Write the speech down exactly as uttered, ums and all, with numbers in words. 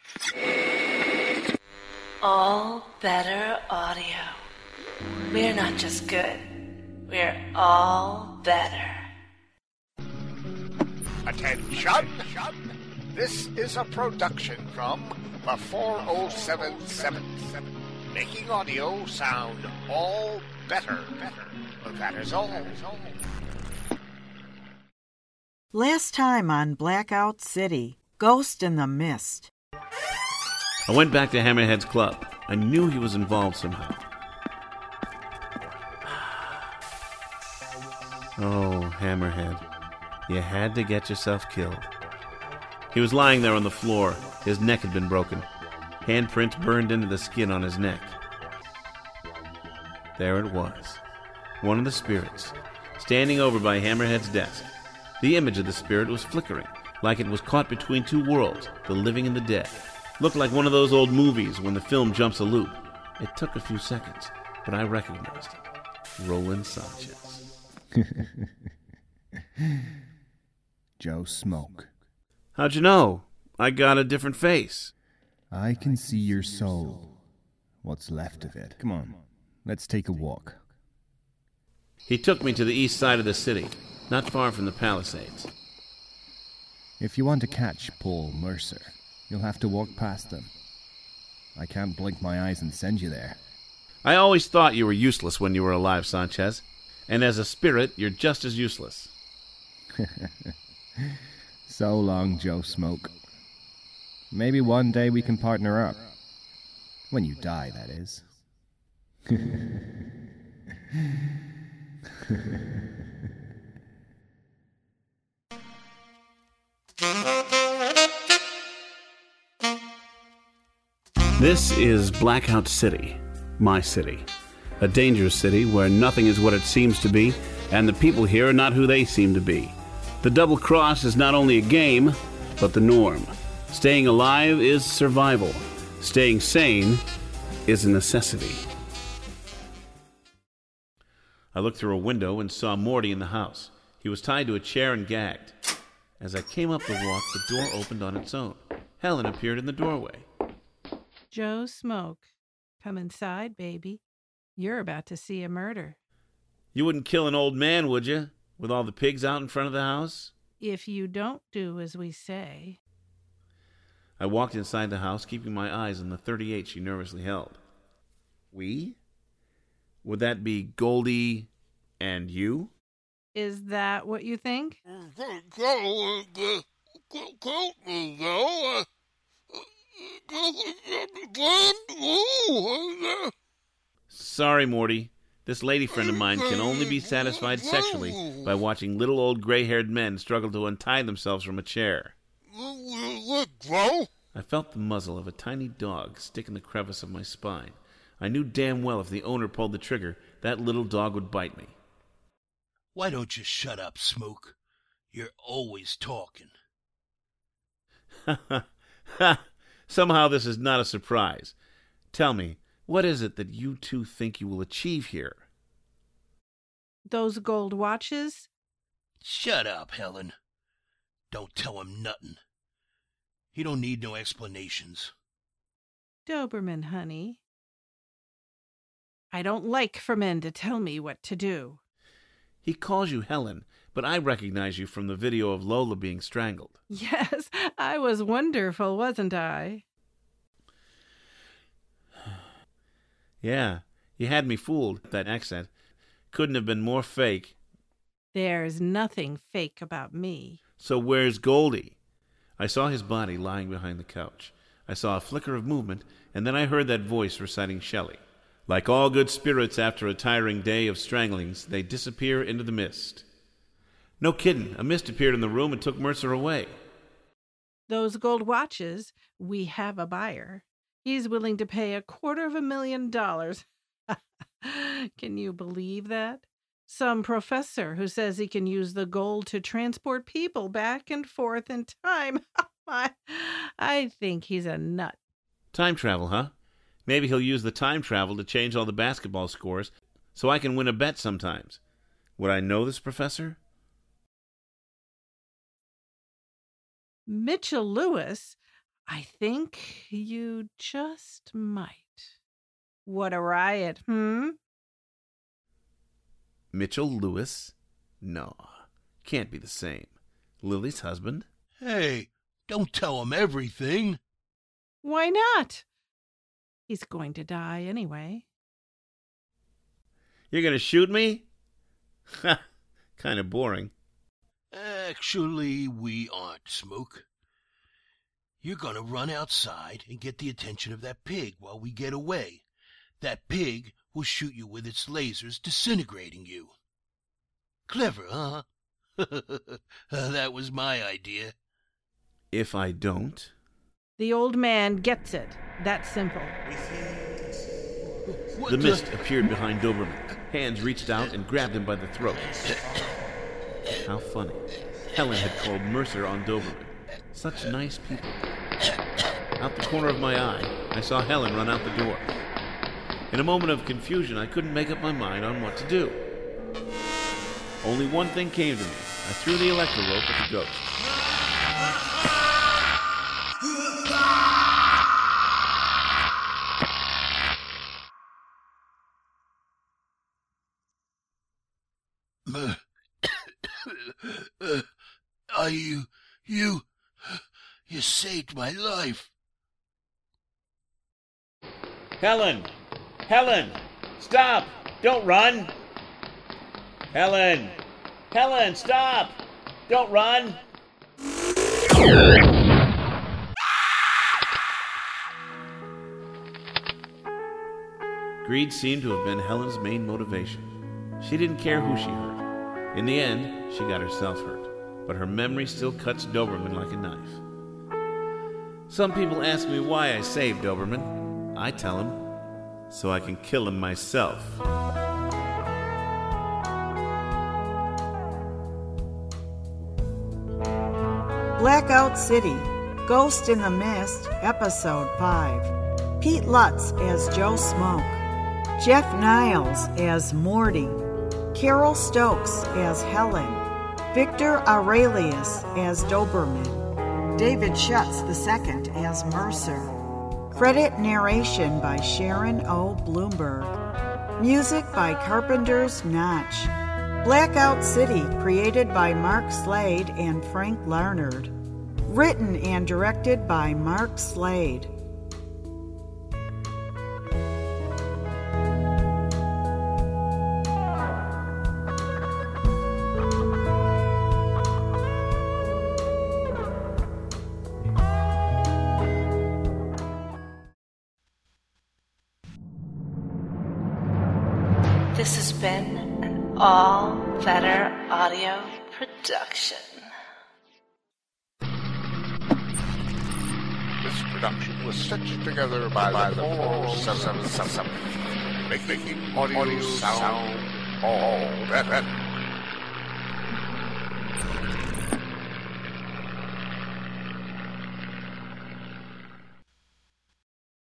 All Better Audio. We're not just good. We're all better. Attention! This is a production from the four oh seven seven, making audio sound all better. That is all. Last time on Blackout City, Ghost in the Mist. I went back to Hammerhead's club. I knew he was involved somehow. Oh, Hammerhead. You had to get yourself killed. He was lying there on the floor. His neck had been broken. Handprints burned into the skin on his neck. There it was. One of the spirits, standing over by Hammerhead's desk. The image of the spirit was flickering, like it was caught between two worlds, the living and the dead. Looked like one of those old movies when the film jumps a loop. It took a few seconds, but I recognized it. Roland Sanchez. Joe Smoke. How'd you know? I got a different face. I can see your soul. What's left of it. Come on, let's take a walk. He took me to the east side of the city, not far from the Palisades. If you want to catch Paul Mercer, you'll have to walk past them. I can't blink my eyes and send you there. I always thought you were useless when you were alive, Sanchez. And as a spirit, you're just as useless. So long, Joe Smoke. Maybe one day we can partner up. When you die, that is. This is Blackout City, my city. A dangerous city where nothing is what it seems to be, and the people here are not who they seem to be. The double cross is not only a game, but the norm. Staying alive is survival. Staying sane is a necessity. I looked through a window and saw Morty in the house. He was tied to a chair and gagged. As I came up the walk, the door opened on its own. Helen appeared in the doorway. Joe Smoke, come inside, baby. You're about to see a murder. You wouldn't kill an old man, would you? With all the pigs out in front of the house? If you don't do as we say. I walked inside the house, keeping my eyes on the thirty-eight she nervously held. We? Would that be Goldie and you? Is that what you think? Sorry, Morty. This lady friend of mine can only be satisfied sexually by watching little old gray-haired men struggle to untie themselves from a chair. I felt the muzzle of a tiny dog stick in the crevice of my spine. I knew damn well if the owner pulled the trigger, that little dog would bite me. Why don't you shut up, Smoke? You're always talking. Ha ha ha! Somehow this is not a surprise. Tell me, what is it that you two think you will achieve here? Those gold watches? Shut up, Helen. Don't tell him nothing. He don't need no explanations. Doberman, honey. I don't like for men to tell me what to do. He calls you Helen, but I recognize you from the video of Lola being strangled. Yes, I was wonderful, wasn't I? Yeah, you had me fooled. That accent couldn't have been more fake. There's nothing fake about me. So where's Goldie? I saw his body lying behind the couch. I saw a flicker of movement, and then I heard that voice reciting Shelley. Like all good spirits after a tiring day of stranglings, they disappear into the mist. No kidding, a mist appeared in the room and took Mercer away. Those gold watches, we have a buyer. He's willing to pay a quarter of a million dollars. Can you believe that? Some professor who says he can use the gold to transport people back and forth in time. I, I think he's a nut. Time travel, huh? Maybe he'll use the time travel to change all the basketball scores so I can win a bet sometimes. Would I know this professor? Mitchell Lewis? I think you just might. What a riot, hmm? Mitchell Lewis? No, can't be the same. Lily's husband? Hey, don't tell him everything. Why not? He's going to die anyway. You're gonna shoot me? Ha, kind of boring. Actually, we aren't, Smoke. You're gonna run outside and get the attention of that pig while we get away. That pig will shoot you with its lasers, disintegrating you. Clever, huh? That was my idea. If I don't? The old man gets it. That's simple. What The mist appeared behind Doberman. Hands reached out and grabbed him by the throat. How funny. Helen had called Mercer on Doberman. Such nice people. Out the corner of my eye, I saw Helen run out the door. In a moment of confusion, I couldn't make up my mind on what to do. Only one thing came to me. I threw the electro rope at the ghost. Uh, are you, you, you saved my life. Helen! Helen! Stop! Don't run! Helen! Helen, stop! Don't run! Greed seemed to have been Helen's main motivation. She didn't care who she hurt. In the end, she got herself hurt, but her memory still cuts Doberman like a knife. Some people ask me why I saved Doberman. I tell them, so I can kill him myself. Blackout City, Ghost in the Mist, Episode five. Pete Lutz as Joe Smoke. Jeff Niles as Morty. Carol Stokes as Helen. Victor Aurelius as Doberman. David Schutz the Second as Mercer. Credit narration by Sharon O. Bloomberg. Music by Carpenter's Notch. Blackout City, created by Mark Slade and Frank Larnard. Written and directed by Mark Slade. This has been an All Better Audio production. This production was stitched together by, by the four oh seven seven, making audio sound all better.